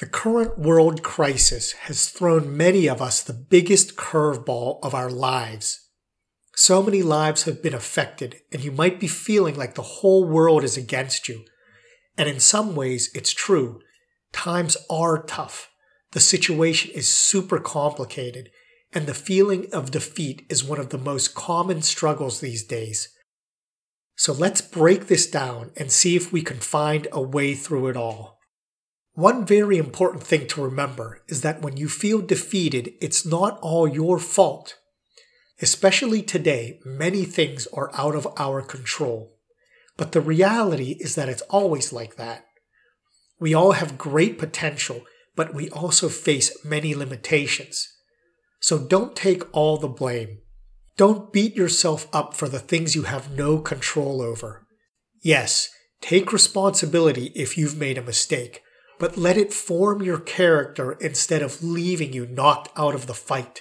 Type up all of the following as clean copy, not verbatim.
The current world crisis has thrown many of us the biggest curveball of our lives. So many lives have been affected, and you might be feeling like the whole world is against you. And in some ways, it's true. Times are tough. The situation is super complicated, and the feeling of defeat is one of the most common struggles these days. So let's break this down and see if we can find a way through it all. One very important thing to remember is that when you feel defeated, it's not all your fault. Especially today, many things are out of our control. But the reality is that it's always like that. We all have great potential, but we also face many limitations. So don't take all the blame. Don't beat yourself up for the things you have no control over. Yes, take responsibility if you've made a mistake, but let it form your character instead of leaving you knocked out of the fight.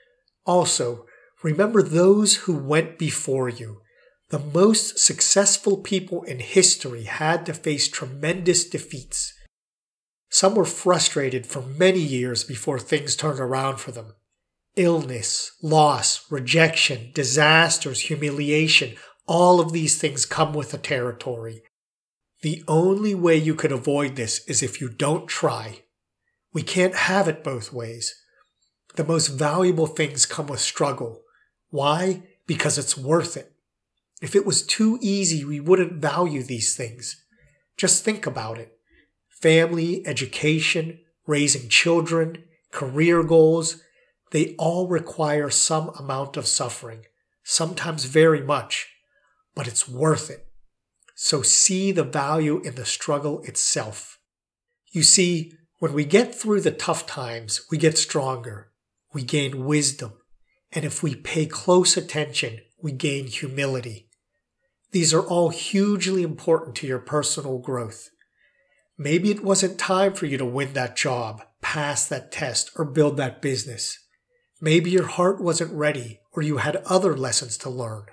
Also, remember those who went before you. The most successful people in history had to face tremendous defeats. Some were frustrated for many years before things turned around for them. Illness, loss, rejection, disasters, humiliation, all of these things come with the territory. The only way you can avoid this is if you don't try. We can't have it both ways. The most valuable things come with struggle. Why? Because it's worth it. If it was too easy, we wouldn't value these things. Just think about it. Family, education, raising children, career goals, they all require some amount of suffering, sometimes very much, but it's worth it. So see the value in the struggle itself. You see, when we get through the tough times, we get stronger, we gain wisdom, and if we pay close attention, we gain humility. These are all hugely important to your personal growth. Maybe it wasn't time for you to win that job, pass that test, or build that business. Maybe your heart wasn't ready, or you had other lessons to learn.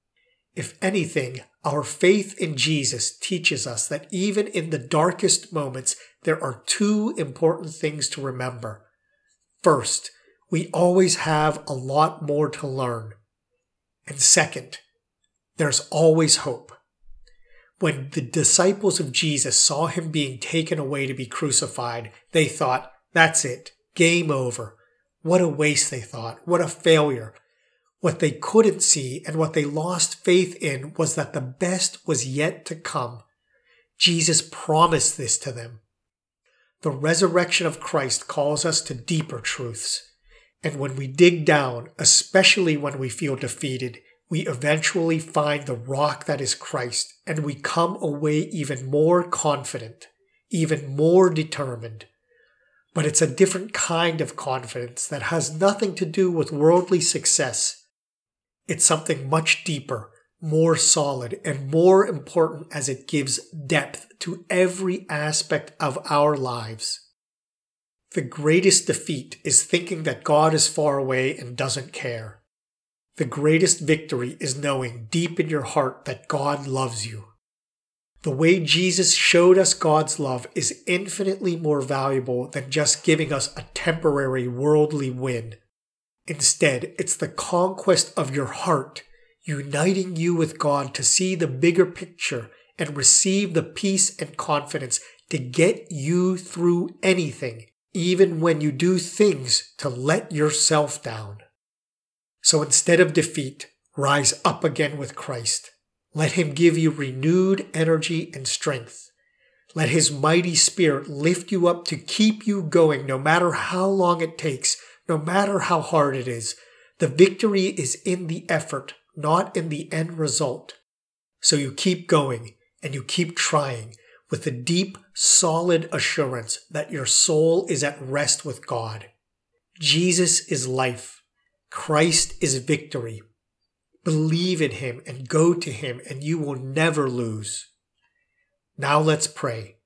If anything, our faith in Jesus teaches us that even in the darkest moments, there are two important things to remember. First, we always have a lot more to learn. And second, there's always hope. When the disciples of Jesus saw him being taken away to be crucified, they thought, that's it, game over. What a waste, they thought. What a failure. What they couldn't see and what they lost faith in was that the best was yet to come. Jesus promised this to them. The resurrection of Christ calls us to deeper truths. And when we dig down, especially when we feel defeated, we eventually find the rock that is Christ, and we come away even more confident, even more determined. But it's a different kind of confidence that has nothing to do with worldly success. It's something much deeper, more solid, and more important as it gives depth to every aspect of our lives. The greatest defeat is thinking that God is far away and doesn't care. The greatest victory is knowing deep in your heart that God loves you. The way Jesus showed us God's love is infinitely more valuable than just giving us a temporary worldly win. Instead, it's the conquest of your heart, uniting you with God to see the bigger picture and receive the peace and confidence to get you through anything, even when you do things to let yourself down. So instead of defeat, rise up again with Christ. Let him give you renewed energy and strength. Let his mighty spirit lift you up to keep you going no matter how long it takes, no matter how hard it is. The victory is in the effort, not in the end result. So you keep going and you keep trying with the deep, solid assurance that your soul is at rest with God. Jesus is life. Christ is victory. Believe in him and go to him, and you will never lose. Now let's pray.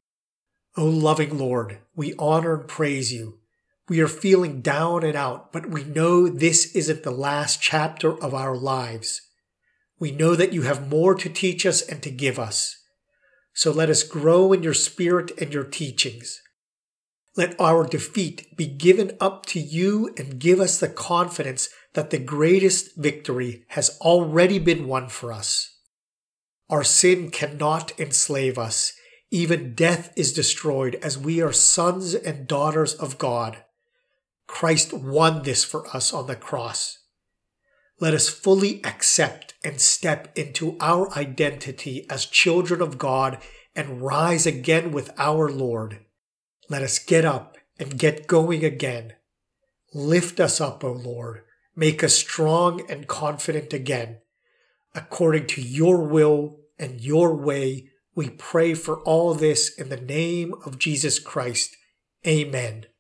O loving Lord, we honor and praise you. We are feeling down and out, but we know this isn't the last chapter of our lives. We know that you have more to teach us and to give us. So let us grow in your spirit and your teachings. Let our defeat be given up to you and give us the confidence that the greatest victory has already been won for us. Our sin cannot enslave us. Even death is destroyed as we are sons and daughters of God. Christ won this for us on the cross. Let us fully accept and step into our identity as children of God and rise again with our Lord. Let us get up and get going again. Lift us up, O Lord. Make us strong and confident again. According to your will and your way, we pray for all this in the name of Jesus Christ. Amen.